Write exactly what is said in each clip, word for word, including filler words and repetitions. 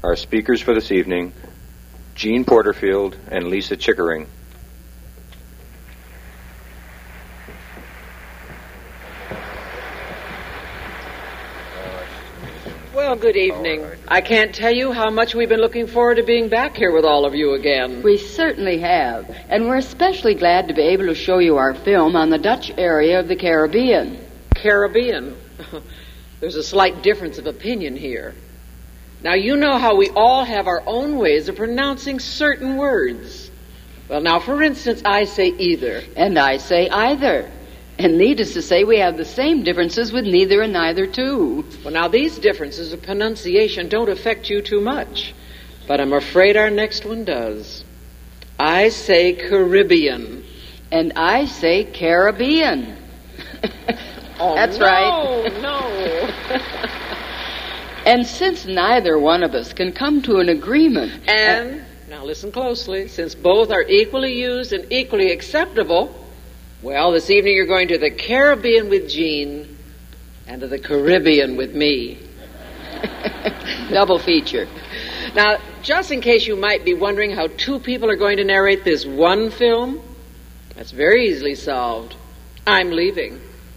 Our speakers for this evening, Jean Porterfield and Lisa Chickering. Well, good evening. I can't tell you how much we've been looking forward to being back here with all of you again. We certainly have, and we're especially glad to be able to show you our film on the Dutch area of the Caribbean. Caribbean? There's a slight difference of opinion here. Now, you know how we all have our own ways of pronouncing certain words. Well, now, for instance, I say either. And I say either. And needless to say, we have the same differences with neither and neither, too. Well, now, these differences of pronunciation don't affect you too much. But I'm afraid our next one does. I say Caribbean. And I say Caribbean. Oh, That's no, right. No, no. And since neither one of us can come to an agreement... And, uh, now listen closely, since both are equally used and equally acceptable... Well, this evening you're going to the Caribbean with Jean and to the Caribbean with me. Double feature. Now, just in case you might be wondering how two people are going to narrate this one film, that's very easily solved. I'm leaving.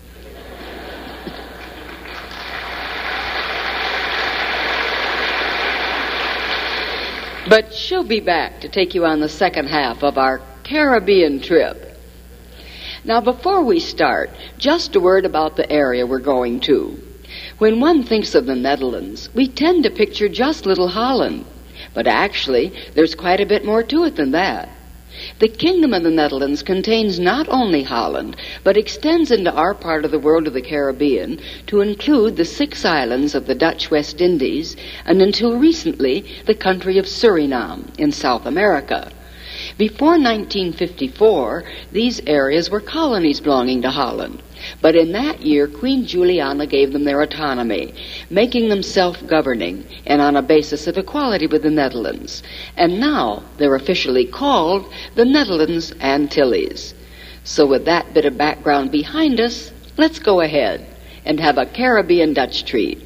But she'll be back to take you on the second half of our Caribbean trip. Now, before we start, just a word about the area we're going to. When one thinks of the Netherlands, we tend to picture just little Holland. But actually, there's quite a bit more to it than that. The Kingdom of the Netherlands contains not only Holland, but extends into our part of the world of the Caribbean to include the six islands of the Dutch West Indies, and until recently, the country of Suriname in South America. Before nineteen fifty-four, these areas were colonies belonging to Holland. But in that year, Queen Juliana gave them their autonomy, making them self-governing and on a basis of equality with the Netherlands. And now they're officially called the Netherlands Antilles. So with that bit of background behind us, let's go ahead and have a Caribbean Dutch treat.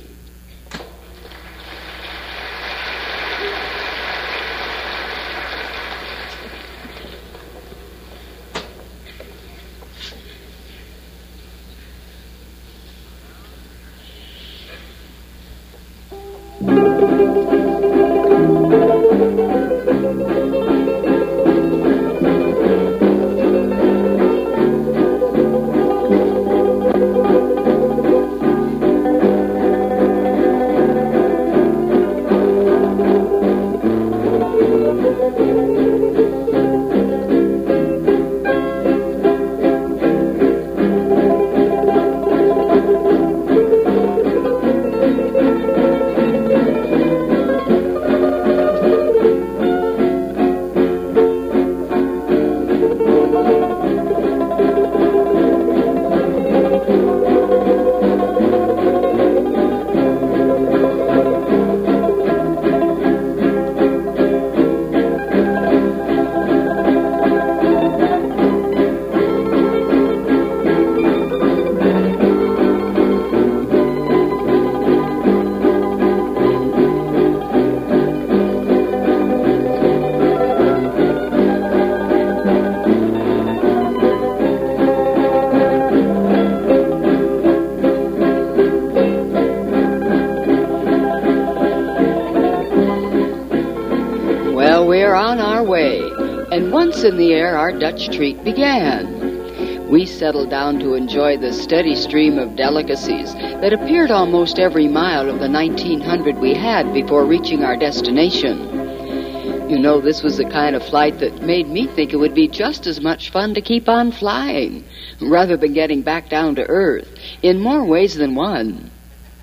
Once in the air, our Dutch treat began. We settled down to enjoy the steady stream of delicacies that appeared almost every mile of the nineteen hundred we had before reaching our destination. You know, this was the kind of flight that made me think it would be just as much fun to keep on flying, rather than getting back down to earth, in more ways than one.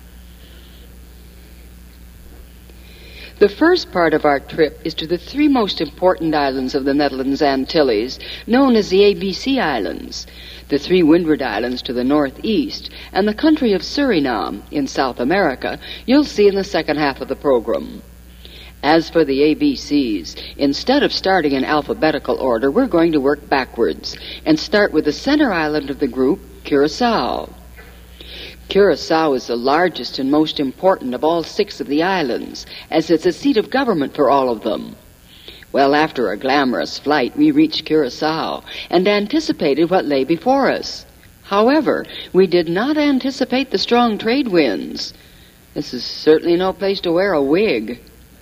The first part of our trip is to the three most important islands of the Netherlands Antilles, known as the A B C Islands, the three Windward Islands to the northeast, and the country of Suriname in South America, you'll see in the second half of the program. As for the A B Cs, instead of starting in alphabetical order, we're going to work backwards and start with the center island of the group, Curacao. Curacao is the largest and most important of all six of the islands, as it's a seat of government for all of them. Well, after a glamorous flight, we reached Curacao and anticipated what lay before us. However, we did not anticipate the strong trade winds. This is certainly no place to wear a wig.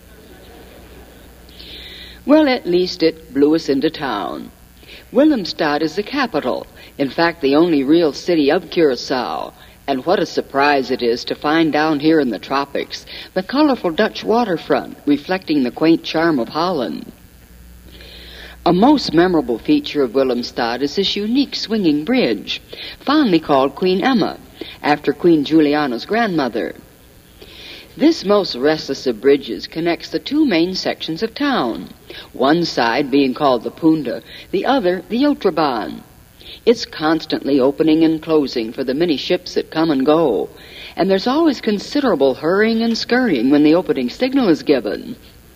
Well, at least it blew us into town. Willemstad is the capital, in fact, the only real city of Curacao. And what a surprise it is to find down here in the tropics the colorful Dutch waterfront reflecting the quaint charm of Holland. A most memorable feature of Willemstad is this unique swinging bridge, fondly called Queen Emma, after Queen Juliana's grandmother. This most restless of bridges connects the two main sections of town, one side being called the Punta, the other the Otrabaan. It's constantly opening and closing for the many ships that come and go, and there's always considerable hurrying and scurrying when the opening signal is given.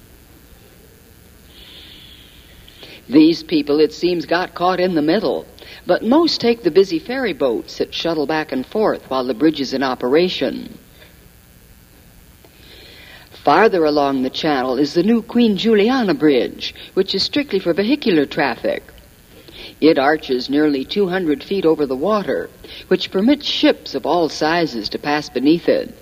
These people, it seems, got caught in the middle, but most take the busy ferry boats that shuttle back and forth while the bridge is in operation. Farther along the channel is the new Queen Juliana Bridge, which is strictly for vehicular traffic. It arches nearly two hundred feet over the water, which permits ships of all sizes to pass beneath it.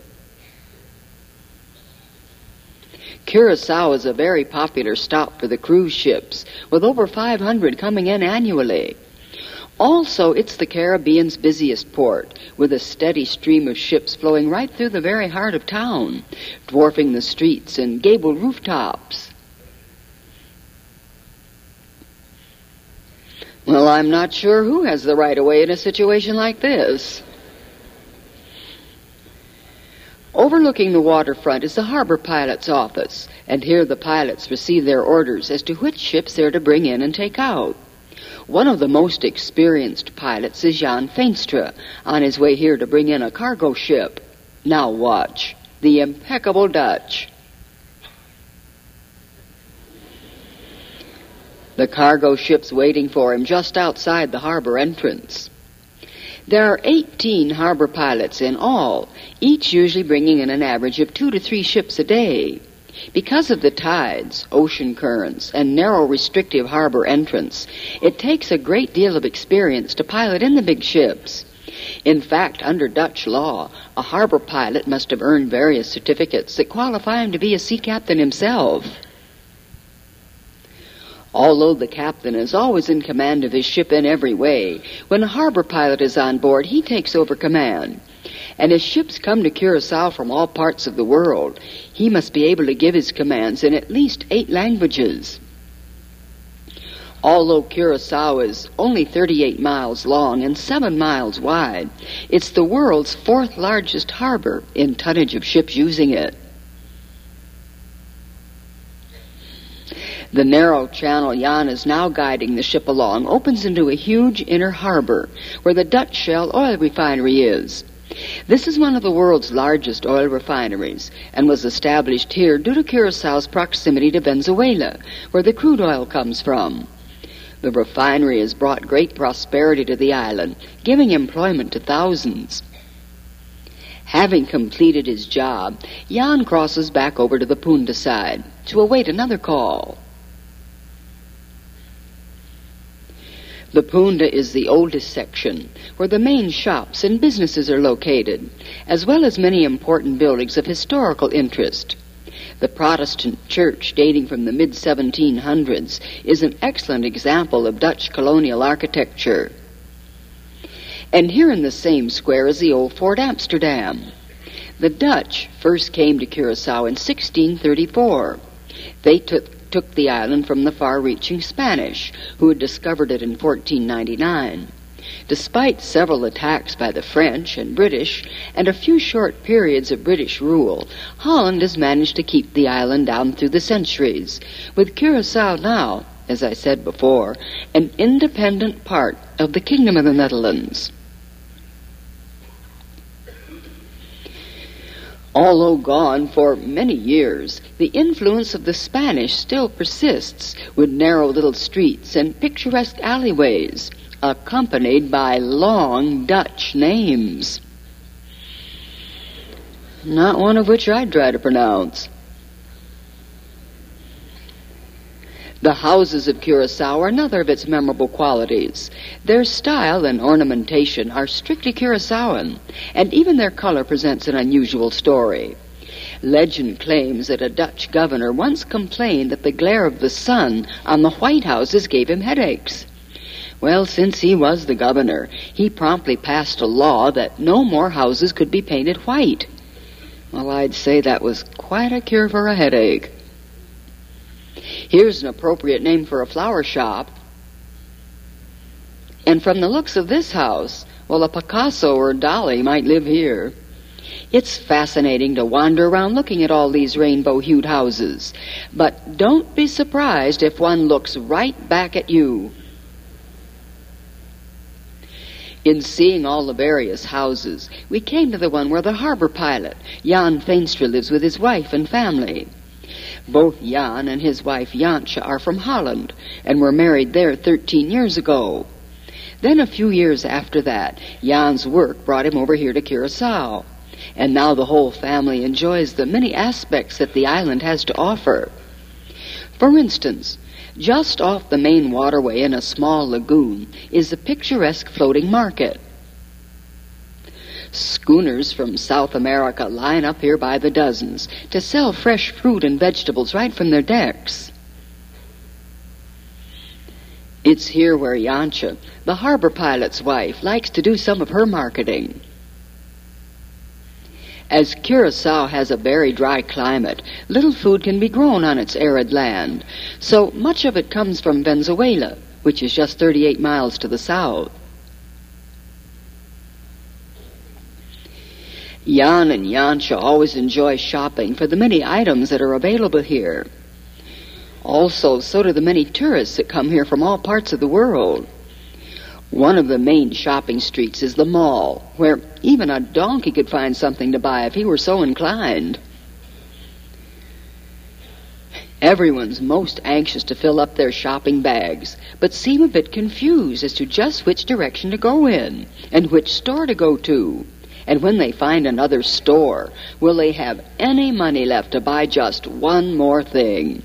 Curacao is a very popular stop for the cruise ships, with over five hundred coming in annually. Also, it's the Caribbean's busiest port, with a steady stream of ships flowing right through the very heart of town, dwarfing the streets and gabled rooftops. Well, I'm not sure who has the right of way in a situation like this. Overlooking the waterfront is the harbor pilot's office, and here the pilots receive their orders as to which ships they're to bring in and take out. One of the most experienced pilots is Jan Veenstra, on his way here to bring in a cargo ship. Now watch, the impeccable Dutch. The cargo ship's waiting for him just outside the harbor entrance. There are eighteen harbor pilots in all, each usually bringing in an average of two to three ships a day. Because of the tides, ocean currents, and narrow restrictive harbor entrance, it takes a great deal of experience to pilot in the big ships. In fact, under Dutch law, a harbor pilot must have earned various certificates that qualify him to be a sea captain himself. Although the captain is always in command of his ship in every way, when a harbor pilot is on board, he takes over command. And as ships come to Curacao from all parts of the world, he must be able to give his commands in at least eight languages. Although Curacao is only thirty-eight miles long and seven miles wide, it's the world's fourth largest harbor in tonnage of ships using it. The narrow channel Jan is now guiding the ship along opens into a huge inner harbor where the Dutch Shell oil refinery is. This is one of the world's largest oil refineries and was established here due to Curaçao's proximity to Venezuela, where the crude oil comes from. The refinery has brought great prosperity to the island, giving employment to thousands. Having completed his job, Jan crosses back over to the Punta side to await another call. The Punta is the oldest section, where the main shops and businesses are located, as well as many important buildings of historical interest. The Protestant church, dating from the mid seventeen hundreds, is an excellent example of Dutch colonial architecture. And here in the same square is the old Fort Amsterdam. The Dutch first came to Curacao in sixteen thirty-four. They took took the island from the far-reaching Spanish, who had discovered it in fourteen ninety-nine. Despite several attacks by the French and British and a few short periods of British rule, Holland has managed to keep the island down through the centuries, with Curacao now, as I said before, an independent part of the Kingdom of the Netherlands. Although gone for many years, the influence of the Spanish still persists, with narrow little streets and picturesque alleyways, accompanied by long Dutch names. not one of which I'd try to pronounce. The houses of Curacao are another of its memorable qualities. Their style and ornamentation are strictly Curaçaoan, and even their color presents an unusual story. Legend claims that a Dutch governor once complained that the glare of the sun on the white houses gave him headaches. Well, since he was the governor, he promptly passed a law that no more houses could be painted white. Well, I'd say that was quite a cure for a headache. Here's an appropriate name for a flower shop. And from the looks of this house, well, a Picasso or Dali might live here. It's fascinating to wander around looking at all these rainbow-hued houses. But don't be surprised if one looks right back at you. In seeing all the various houses, we came to the one where the harbor pilot, Jan Veenstra, lives with his wife and family. Both Jan and his wife Jantje are from Holland and were married there thirteen years ago. Then a few years after that, Jan's work brought him over here to Curacao, and now the whole family enjoys the many aspects that the island has to offer. For instance, just off the main waterway in a small lagoon is a picturesque floating market. Schooners from South America line up here by the dozens to sell fresh fruit and vegetables right from their decks. It's here where Jantje, the harbor pilot's wife, likes to do some of her marketing. As Curacao has a very dry climate, little food can be grown on its arid land, so much of it comes from Venezuela, which is just thirty-eight miles to the south. Jan and Jantje always enjoy shopping for the many items that are available here. Also, so do the many tourists that come here from all parts of the world. One of the main shopping streets is the mall, where even a donkey could find something to buy if he were so inclined. Everyone's most anxious to fill up their shopping bags, but seem a bit confused as to just which direction to go in and which store to go to. And when they find another store, will they have any money left to buy just one more thing?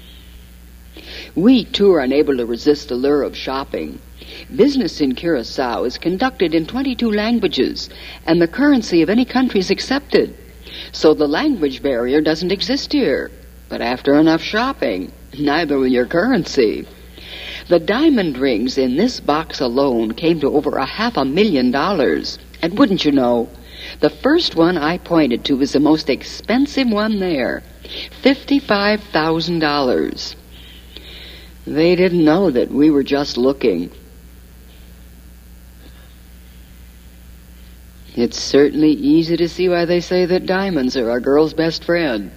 We, too, are unable to resist the lure of shopping. Business in Curacao is conducted in twenty-two languages, and the currency of any country is accepted. So the language barrier doesn't exist here. But after enough shopping, neither will your currency. The diamond rings in this box alone came to over a half a million dollars. And wouldn't you know, the first one I pointed to was the most expensive one there, fifty-five thousand dollars. They didn't know that we were just looking. It's certainly easy to see why they say that diamonds are a girl's best friend.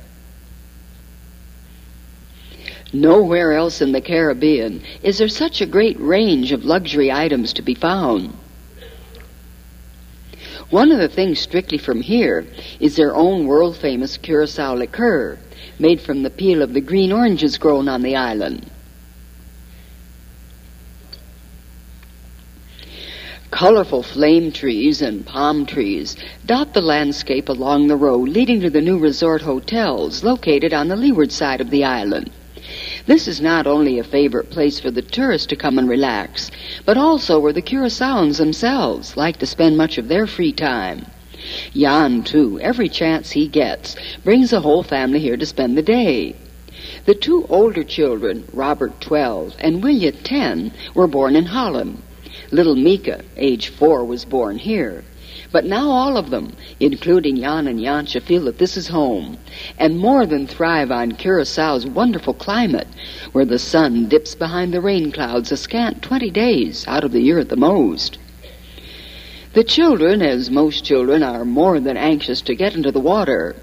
Nowhere else in the Caribbean is there such a great range of luxury items to be found. One of the things strictly from here is their own world-famous Curacao liqueur, made from the peel of the green oranges grown on the island. Colorful flame trees and palm trees dot the landscape along the road leading to the new resort hotels located on the leeward side of the island. This is not only a favorite place for the tourists to come and relax, but also where the Curaçaoans themselves like to spend much of their free time. Jan, too, every chance he gets, brings the whole family here to spend the day. The two older children, Robert, twelve, and Willia, ten, were born in Holland. Little Mika, age four, was born here. But now all of them, including Jan and Jantje, feel that this is home, and more than thrive on Curaçao's wonderful climate, where the sun dips behind the rain clouds a scant twenty days out of the year at the most. The children, as most children, are more than anxious to get into the water.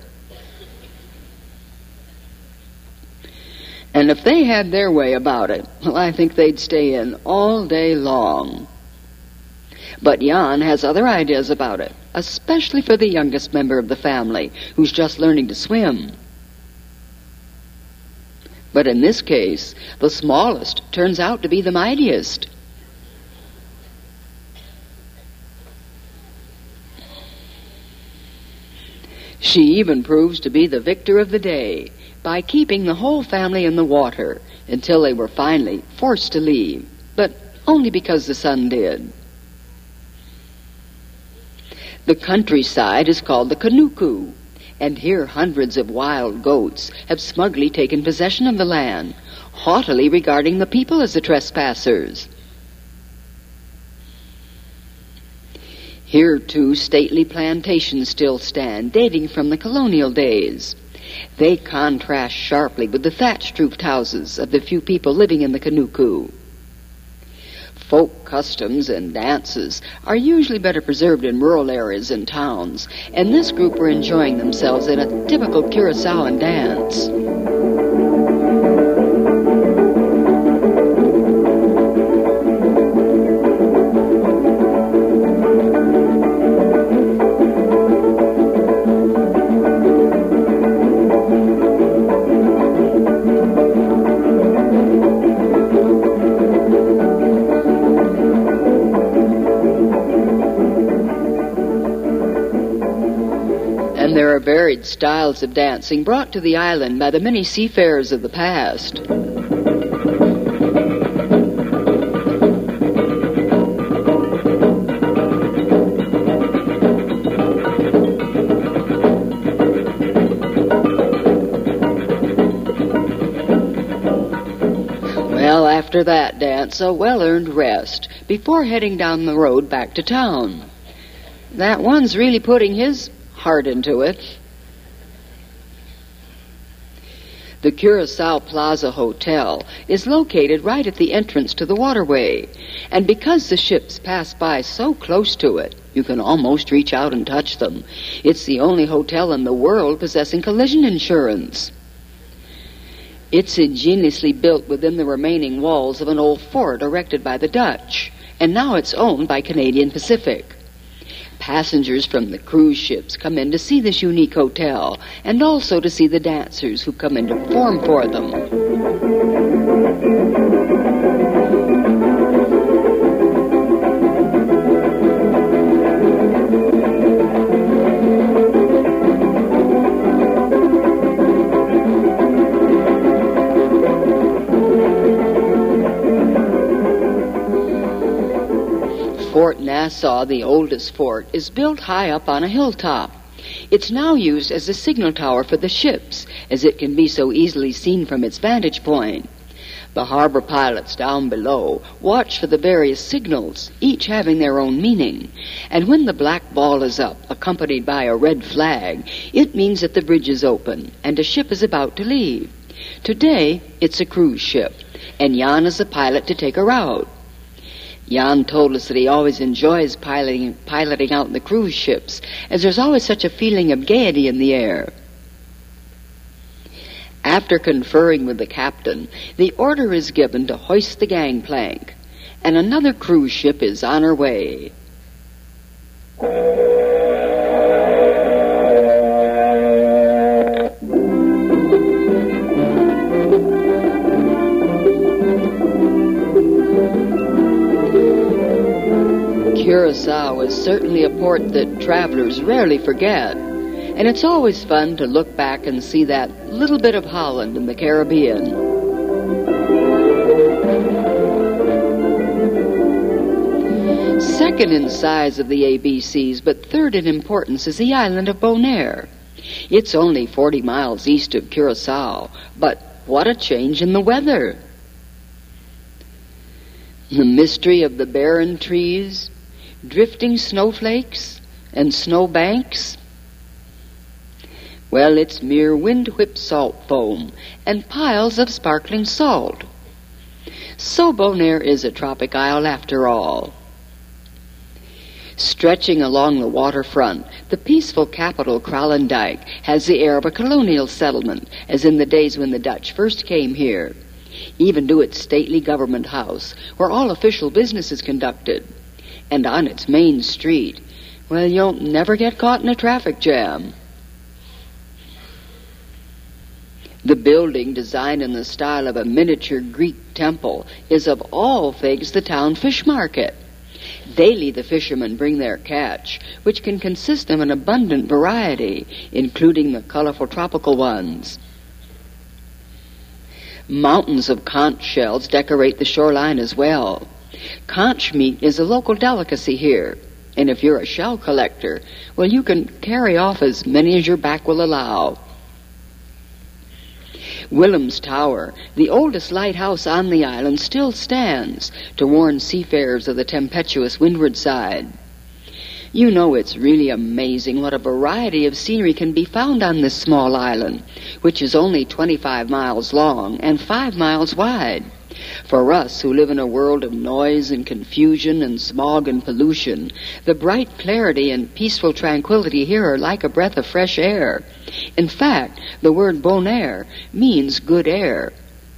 And if they had their way about it, well, I think they'd stay in all day long. But Jan has other ideas about it, especially for the youngest member of the family, who's just learning to swim. But in this case, the smallest turns out to be the mightiest. She even proves to be the victor of the day by keeping the whole family in the water until they were finally forced to leave, but only because the sun did. The countryside is called the Kanuku, and here hundreds of wild goats have smugly taken possession of the land, haughtily regarding the people as the trespassers. Here, too, stately plantations still stand, dating from the colonial days. They contrast sharply with the thatched-roofed houses of the few people living in the Kanuku. Folk customs and dances are usually better preserved in rural areas and towns, and this group were enjoying themselves in a typical Curaçaoan dance. There are varied styles of dancing brought to the island by the many seafarers of the past. Well, after that dance, a well-earned rest before heading down the road back to town. That one's really putting his heart into it. The Curaçao Plaza Hotel is located right at the entrance to the waterway, and because the ships pass by so close to it, you can almost reach out and touch them. It's the only hotel in the world possessing collision insurance. It's ingeniously built within the remaining walls of an old fort erected by the Dutch, and now it's owned by Canadian Pacific. Passengers from the cruise ships come in to see this unique hotel and also to see the dancers who come in to perform for them. Fort Nassau, the oldest fort, is built high up on a hilltop. It's now used as a signal tower for the ships, as it can be so easily seen from its vantage point. The harbor pilots down below watch for the various signals, each having their own meaning. And when the black ball is up, accompanied by a red flag, it means that the bridge is open and a ship is about to leave. Today, it's a cruise ship, and Jan is the pilot to take her out. Jan told us that he always enjoys piloting, piloting out the cruise ships, as there's always such a feeling of gaiety in the air. After conferring with the captain, the order is given to hoist the gangplank, and another cruise ship is on her way. Curaçao is certainly a port that travelers rarely forget, and it's always fun to look back and see that little bit of Holland in the Caribbean. Second in size of the A B Cs, but third in importance, is the island of Bonaire. It's only forty miles east of Curaçao, but what a change in the weather! The mystery of the barren trees, drifting snowflakes, and snowbanks. Well, it's mere wind-whipped salt foam and piles of sparkling salt. So Bonaire is a tropic isle after all. Stretching along the waterfront, the peaceful capital Kralendijk has the air of a colonial settlement, as in the days when the Dutch first came here. Even to its stately government house, where all official business is conducted. And on its main street, well, you'll never get caught in a traffic jam. The building, designed in the style of a miniature Greek temple, is of all things the town fish market. Daily the fishermen bring their catch, which can consist of an abundant variety, including the colorful tropical ones. Mountains of conch shells decorate the shoreline as well. Conch meat is a local delicacy here, and if you're a shell collector, well, you can carry off as many as your back will allow. Willem's Tower, the oldest lighthouse on the island, still stands to warn seafarers of the tempestuous windward side. You know, it's really amazing what a variety of scenery can be found on this small island, which is only twenty-five miles long and five miles wide. For us who live in a world of noise and confusion and smog and pollution, the bright clarity and peaceful tranquility here are like a breath of fresh air. In fact, the word bon air means good air.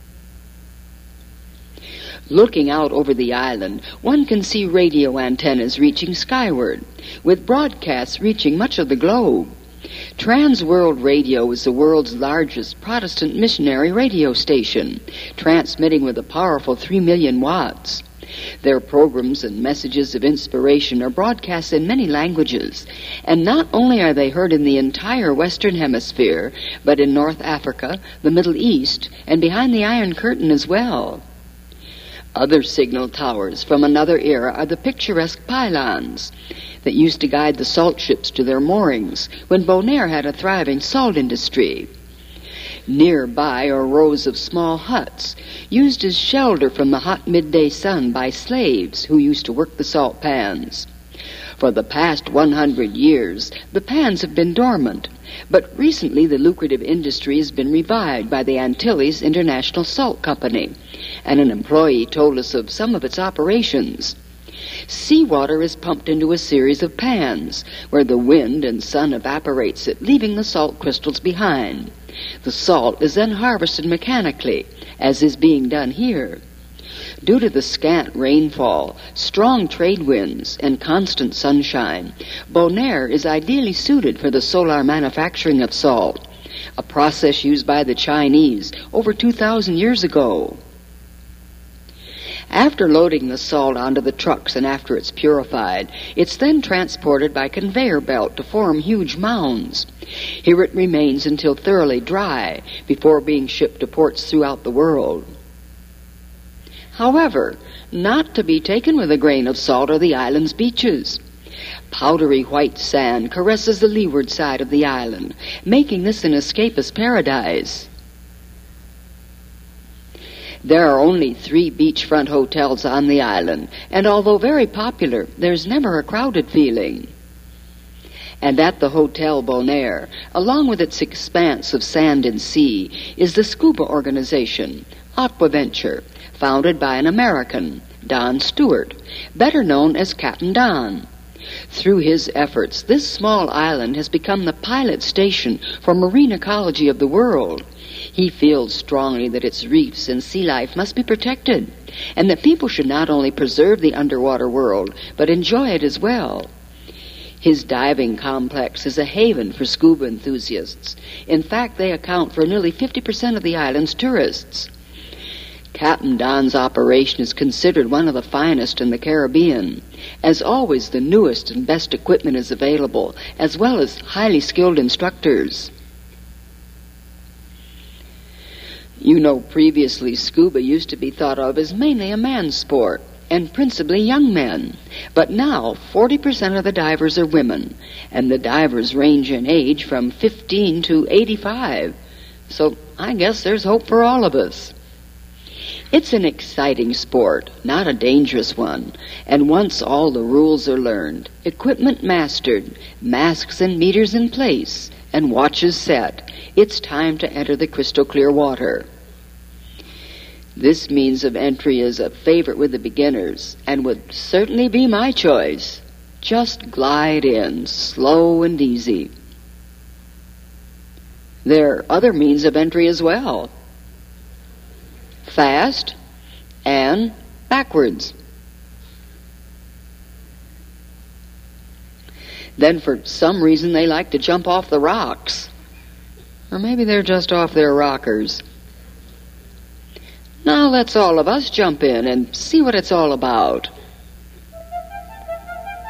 Looking out over the island, one can see radio antennas reaching skyward, with broadcasts reaching much of the globe. Trans World Radio is the world's largest Protestant missionary radio station, transmitting with a powerful three million watts. Their programs and messages of inspiration are broadcast in many languages, and not only are they heard in the entire Western Hemisphere, but in North Africa, the Middle East, and behind the Iron Curtain as well. Other signal towers from another era are the picturesque pylons that used to guide the salt ships to their moorings when Bonaire had a thriving salt industry. Nearby are rows of small huts used as shelter from the hot midday sun by slaves who used to work the salt pans. For the past one hundred years, the pans have been dormant, but recently the lucrative industry has been revived by the Antilles International Salt Company, and an employee told us of some of its operations. Seawater is pumped into a series of pans, where the wind and sun evaporates it, leaving the salt crystals behind. The salt is then harvested mechanically, as is being done here. Due to the scant rainfall, strong trade winds, and constant sunshine, Bonaire is ideally suited for the solar manufacturing of salt, a process used by the Chinese over two thousand years ago. After loading the salt onto the trucks and after it's purified, it's then transported by conveyor belt to form huge mounds. Here it remains until thoroughly dry before being shipped to ports throughout the world. However, not to be taken with a grain of salt are the island's beaches. Powdery white sand caresses the leeward side of the island, making this an escapist paradise. There are only three beachfront hotels on the island, and although very popular, there's never a crowded feeling. And at the Hotel Bonaire, along with its expanse of sand and sea, is the scuba organization, Aquaventure, founded by an American, Don Stewart, better known as Captain Don. Through his efforts, this small island has become the pilot station for marine ecology of the world. He feels strongly that its reefs and sea life must be protected, and that people should not only preserve the underwater world, but enjoy it as well. His diving complex is a haven for scuba enthusiasts. In fact, they account for nearly fifty percent of the island's tourists. Captain Don's operation is considered one of the finest in the Caribbean. As always, the newest and best equipment is available, as well as highly skilled instructors. You know, previously scuba used to be thought of as mainly a man's sport, and principally young men. But now, forty percent of the divers are women, and the divers range in age from fifteen to eighty-five. So I guess there's hope for all of us. It's an exciting sport, not a dangerous one, and once all the rules are learned, equipment mastered, masks and meters in place, and watches set, it's time to enter the crystal clear water. This means of entry is a favorite with the beginners, and would certainly be my choice. Just glide in, slow and easy. There are other means of entry as well. Fast and backwards. Then for some reason they like to jump off the rocks. Or maybe they're just off their rockers. Now let's all of us jump in and see what it's all about.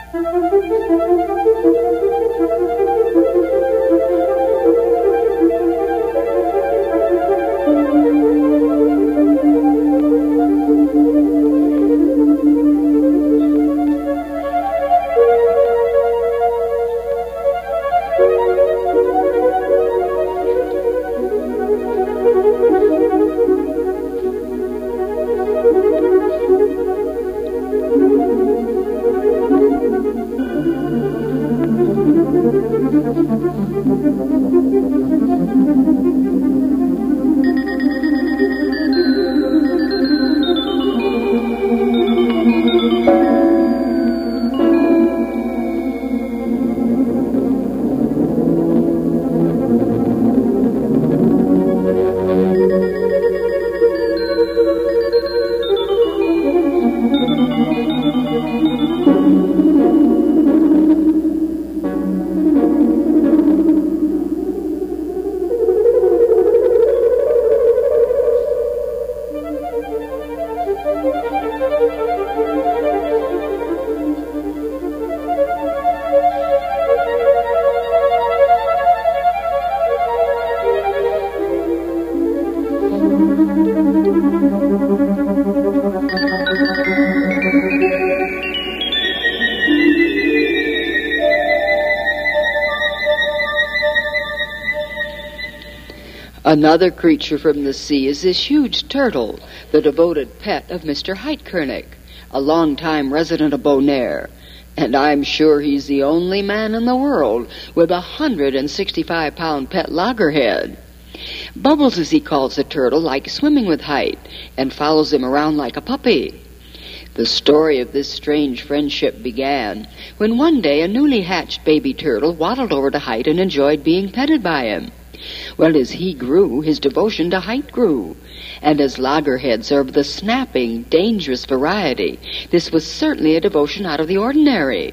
Another creature from the sea is this huge turtle, the devoted pet of Mister Heitkernick, a long-time resident of Bonaire. And I'm sure he's the only man in the world with a one hundred sixty-five pound pet loggerhead. Bubbles, as he calls the turtle, likes swimming with Heit and follows him around like a puppy. The story of this strange friendship began when one day a newly hatched baby turtle waddled over to Heit and enjoyed being petted by him. Well, as he grew, his devotion to Heit grew, and as loggerheads are of the snapping, dangerous variety, this was certainly a devotion out of the ordinary.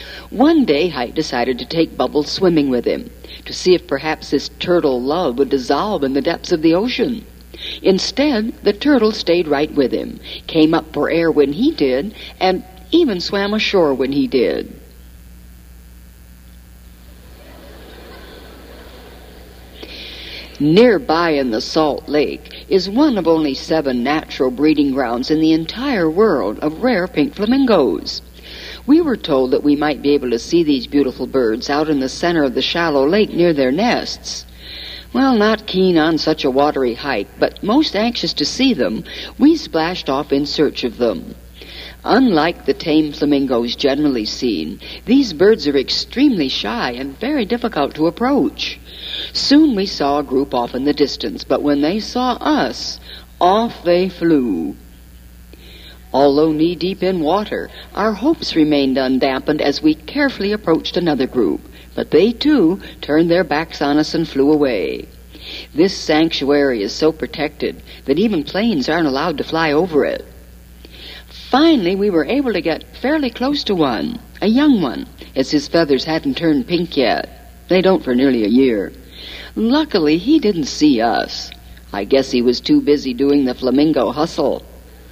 One day, Heit decided to take Bubbles swimming with him, to see if perhaps this turtle love would dissolve in the depths of the ocean. Instead, the turtle stayed right with him, came up for air when he did, and even swam ashore when he did. Nearby in the Salt Lake is one of only seven natural breeding grounds in the entire world of rare pink flamingos. We were told that we might be able to see these beautiful birds out in the center of the shallow lake near their nests. Well, not keen on such a watery hike, but most anxious to see them, we splashed off in search of them. Unlike the tame flamingos generally seen, these birds are extremely shy and very difficult to approach. Soon we saw a group off in the distance, but when they saw us, off they flew. Although knee-deep in water, our hopes remained undampened as we carefully approached another group, but they, too, turned their backs on us and flew away. This sanctuary is so protected that even planes aren't allowed to fly over it. Finally, we were able to get fairly close to one, a young one, as his feathers hadn't turned pink yet. They don't for nearly a year. Luckily, he didn't see us. I guess he was too busy doing the flamingo hustle.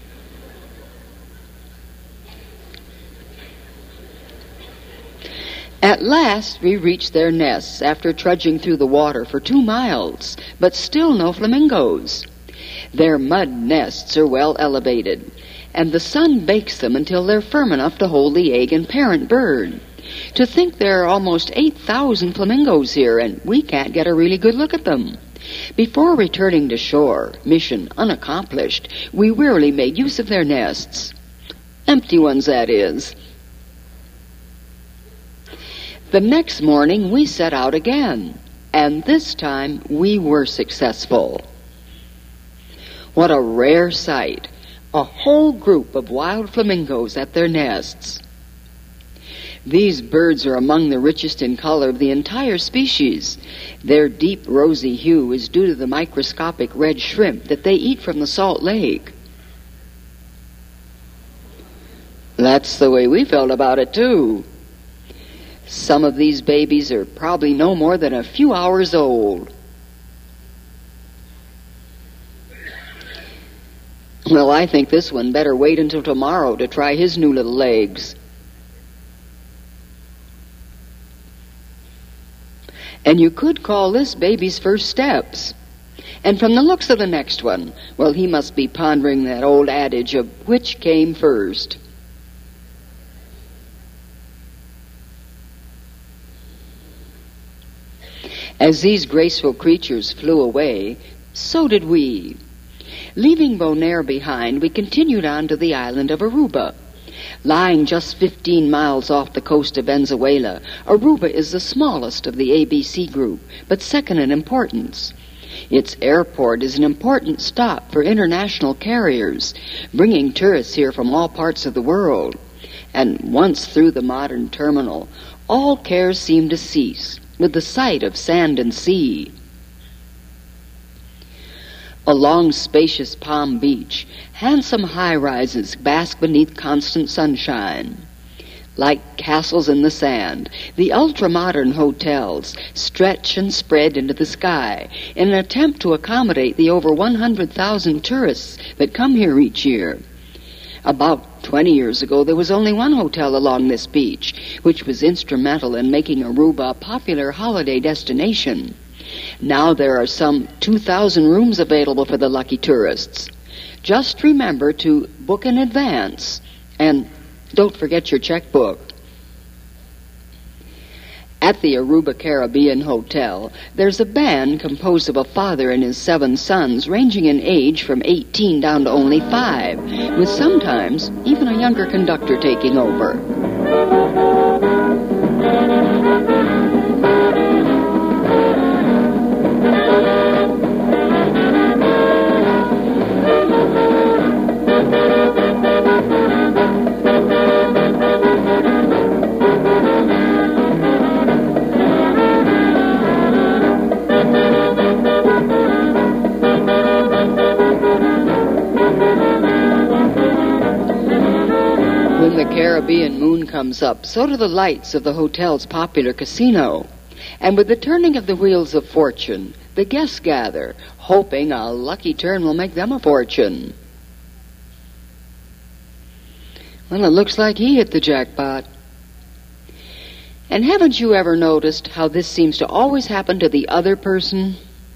At last, we reached their nests after trudging through the water for two miles, but still no flamingos. Their mud nests are well elevated, and the sun bakes them until they're firm enough to hold the egg and parent bird. To think there are almost eight thousand flamingos here, and we can't get a really good look at them. Before returning to shore, mission unaccomplished, we wearily made use of their nests. Empty ones, that is. The next morning, we set out again, and this time we were successful. What a rare sight! A whole group of wild flamingos at their nests. These birds are among the richest in color of the entire species. Their deep rosy hue is due to the microscopic red shrimp that they eat from the Salt Lake. That's the way we felt about it, too. Some of these babies are probably no more than a few hours old. Well, I think this one better wait until tomorrow to try his new little legs. And you could call this baby's first steps. And from the looks of the next one, well, he must be pondering that old adage of which came first. As these graceful creatures flew away, so did we. Leaving Bonaire behind, we continued on to the island of Aruba. Lying just fifteen miles off the coast of Venezuela, Aruba is the smallest of the A B C group, but second in importance. Its airport is an important stop for international carriers, bringing tourists here from all parts of the world. And once through the modern terminal, all cares seem to cease with the sight of sand and sea. Along spacious Palm Beach, handsome high-rises bask beneath constant sunshine. Like castles in the sand, the ultra-modern hotels stretch and spread into the sky in an attempt to accommodate the over one hundred thousand tourists that come here each year. About twenty years ago, there was only one hotel along this beach, which was instrumental in making Aruba a popular holiday destination. Now there are some two thousand rooms available for the lucky tourists. Just remember to book in advance, and don't forget your checkbook. At the Aruba Caribbean Hotel, there's a band composed of a father and his seven sons, ranging in age from eighteen down to only five, with sometimes even a younger conductor taking over. When the Caribbean moon comes up, so do the lights of the hotel's popular casino. And with the turning of the wheels of fortune, the guests gather, hoping a lucky turn will make them a fortune. Well, it looks like he hit the jackpot. And haven't you ever noticed how this seems to always happen to the other person?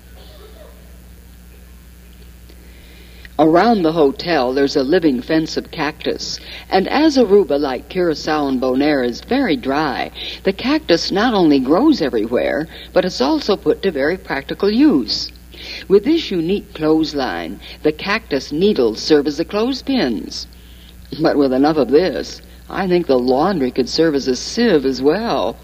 Around the hotel, there's a living fence of cactus, and as Aruba, like Curacao and Bonaire, is very dry, the cactus not only grows everywhere, but it's also put to very practical use. With this unique clothesline, the cactus needles serve as the clothespins. But with enough of this, I think the laundry could serve as a sieve as well.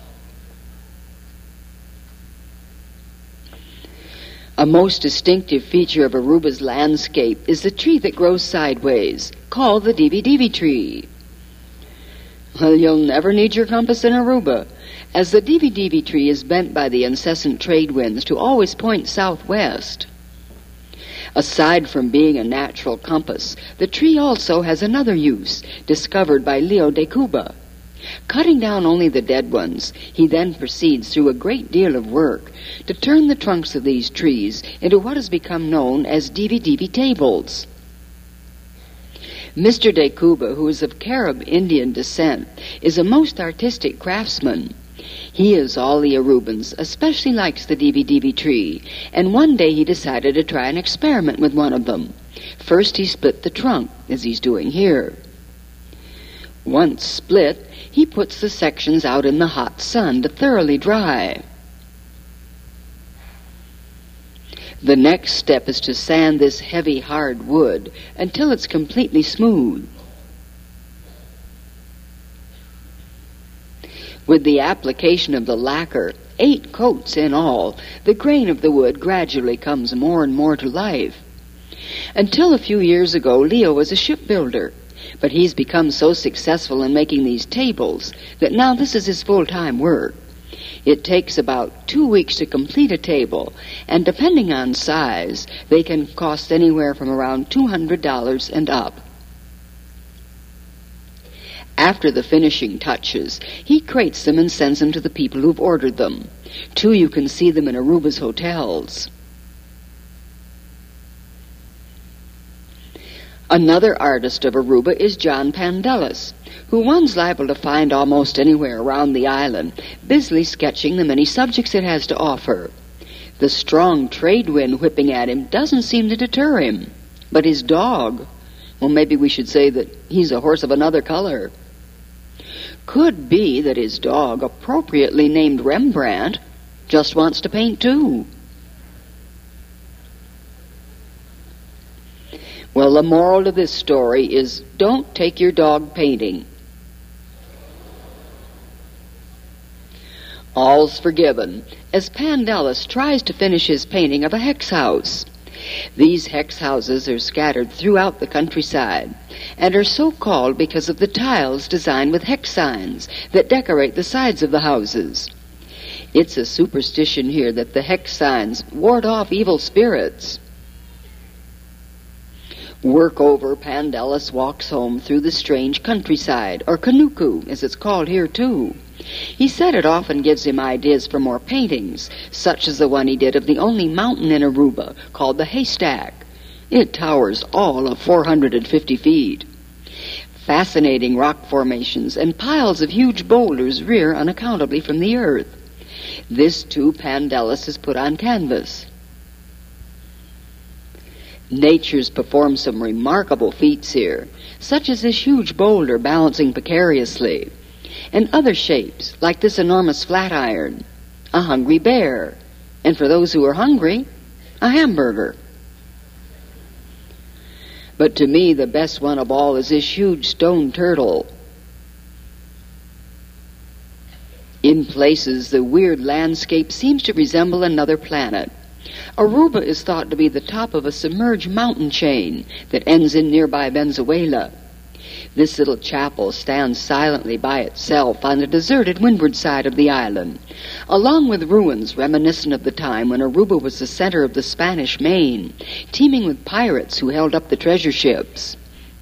A most distinctive feature of Aruba's landscape is the tree that grows sideways, called the divi-divi tree. Well, you'll never need your compass in Aruba, as the divi-divi tree is bent by the incessant trade winds to always point southwest. Aside from being a natural compass, the tree also has another use, discovered by Leo de Cuba. Cutting down only the dead ones, he then proceeds through a great deal of work to turn the trunks of these trees into what has become known as divi-divi tables. Mister de Cuba, who is of Carib Indian descent, is a most artistic craftsman. He, as all the Arubans, especially likes the divi-divi tree, and one day he decided to try an experiment with one of them. First he split the trunk, as he's doing here. Once split, he puts the sections out in the hot sun to thoroughly dry. The next step is to sand this heavy, hard wood until it's completely smooth. With the application of the lacquer, eight coats in all, the grain of the wood gradually comes more and more to life. Until a few years ago, Leo was a shipbuilder, but he's become so successful in making these tables that now this is his full-time work. It takes about two weeks to complete a table, and depending on size, they can cost anywhere from around two hundred dollars and up. After the finishing touches, he crates them and sends them to the people who've ordered them. Too, you can see them in Aruba's hotels. Another artist of Aruba is John Pandelis, who one's liable to find almost anywhere around the island, busily sketching the many subjects it has to offer. The strong trade wind whipping at him doesn't seem to deter him. But his dog, well, maybe we should say that he's a horse of another color. Could be that his dog, appropriately named Rembrandt, just wants to paint too. Well, the moral to this story is don't take your dog painting. All's forgiven as Pandelis tries to finish his painting of a hex house. These hex houses are scattered throughout the countryside and are so called because of the tiles designed with hex signs that decorate the sides of the houses. It's a superstition here that the hex signs ward off evil spirits. Work over, Pandelis walks home through the strange countryside, or Kanuku, as it's called here too. He said it often gives him ideas for more paintings, such as the one he did of the only mountain in Aruba, called the Haystack. It towers all of four hundred fifty feet. Fascinating rock formations and piles of huge boulders rear unaccountably from the earth. This, too, Pandelis has put on canvas. Nature's performed some remarkable feats here, such as this huge boulder balancing precariously, and other shapes, like this enormous flatiron, a hungry bear, and for those who are hungry, a hamburger. But to me, the best one of all is this huge stone turtle. In places, the weird landscape seems to resemble another planet. Aruba is thought to be the top of a submerged mountain chain that ends in nearby Venezuela. This little chapel stands silently by itself on the deserted windward side of the island, along with ruins reminiscent of the time when Aruba was the center of the Spanish Main, teeming with pirates who held up the treasure ships.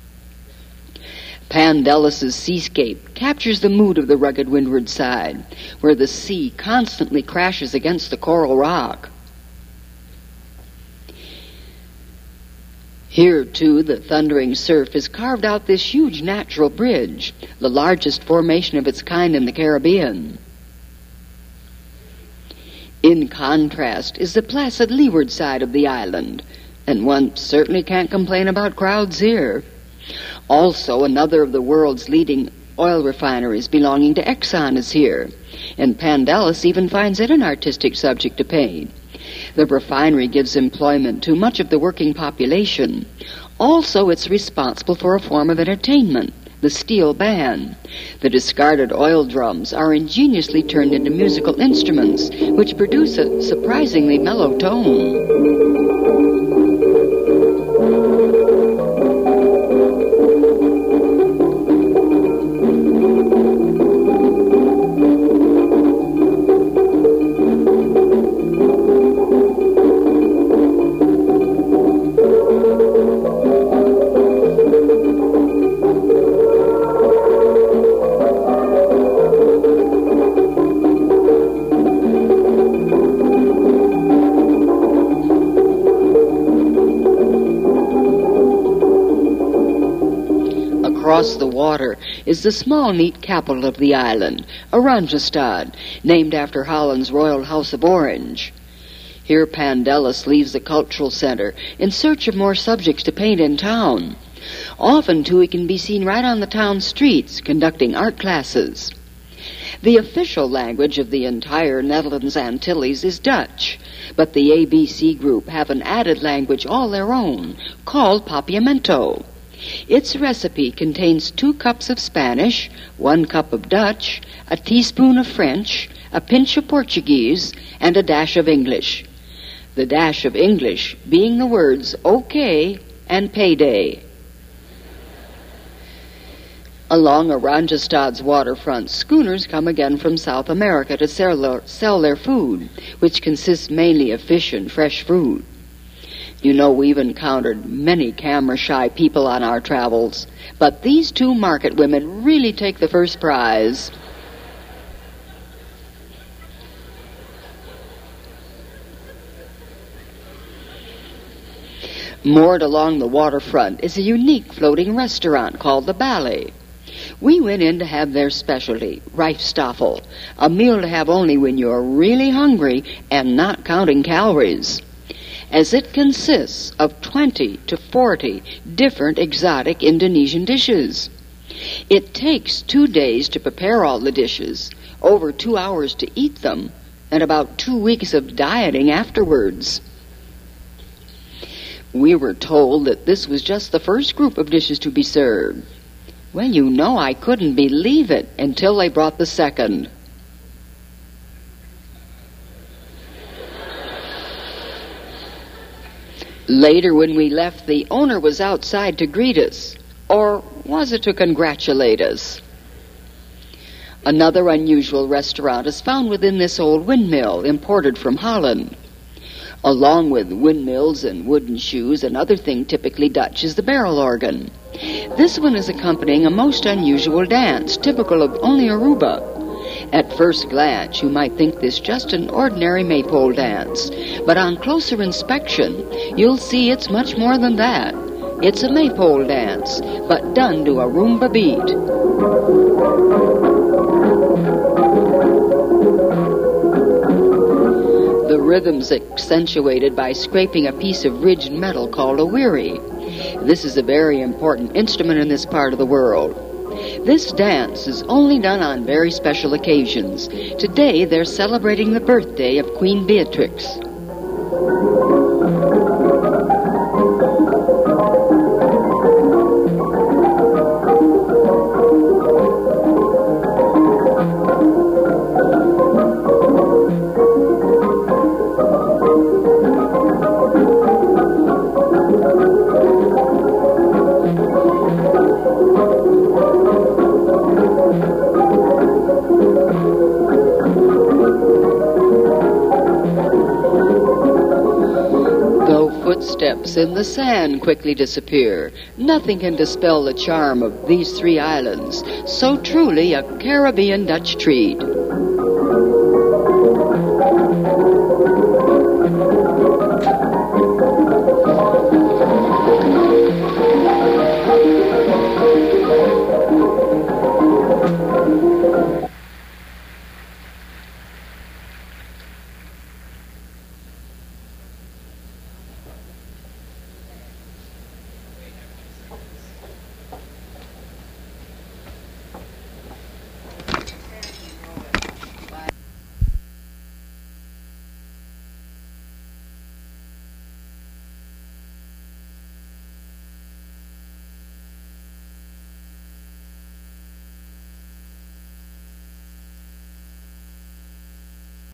Pandelis' seascape captures the mood of the rugged windward side, where the sea constantly crashes against the coral rock. Here, too, the thundering surf has carved out this huge natural bridge, the largest formation of its kind in the Caribbean. In contrast is the placid leeward side of the island, and one certainly can't complain about crowds here. Also, another of the world's leading oil refineries belonging to Exxon is here, and Pandelis even finds it an artistic subject to paint. The refinery gives employment to much of the working population. Also, it's responsible for a form of entertainment, the steel band. The discarded oil drums are ingeniously turned into musical instruments, which produce a surprisingly mellow tone. Across the water is the small, neat capital of the island, Oranjestad, named after Holland's royal house of Orange. Here Pandelis leaves the cultural center in search of more subjects to paint in town. Often, too, he can be seen right on the town streets conducting art classes. The official language of the entire Netherlands Antilles is Dutch, but the A B C group have an added language all their own, called Papiamento. Its recipe contains two cups of Spanish, one cup of Dutch, a teaspoon of French, a pinch of Portuguese, and a dash of English. The dash of English being the words okay and payday. Along Oranjestad's waterfront, schooners come again from South America to sell their, sell their food, which consists mainly of fish and fresh fruit. You know, we've encountered many camera-shy people on our travels, but these two market women really take the first prize. Moored along the waterfront is a unique floating restaurant called the Bally. We went in to have their specialty, Reifstaffel, a meal to have only when you're really hungry and not counting calories, as it consists of twenty to forty different exotic Indonesian dishes. It takes two days to prepare all the dishes, over two hours to eat them, and about two weeks of dieting afterwards. We were told that this was just the first group of dishes to be served. Well, you know, I couldn't believe it until they brought the second. Later, when we left, the owner was outside to greet us. Or was it to congratulate us? Another unusual restaurant is found within this old windmill imported from Holland. Along with windmills and wooden shoes, another thing typically Dutch is the barrel organ. This one is accompanying a most unusual dance, typical of only Aruba. At first glance, you might think this just an ordinary maypole dance, but on closer inspection, you'll see it's much more than that. It's a maypole dance, but done to a rumba beat. The rhythm's accentuated by scraping a piece of ridged metal called a wiri. This is a very important instrument in this part of the world. This dance is only done on very special occasions. Today they're celebrating the birthday of Queen Beatrix. Footsteps in the sand quickly disappear. Nothing can dispel the charm of these three islands, so truly a Caribbean Dutch treat.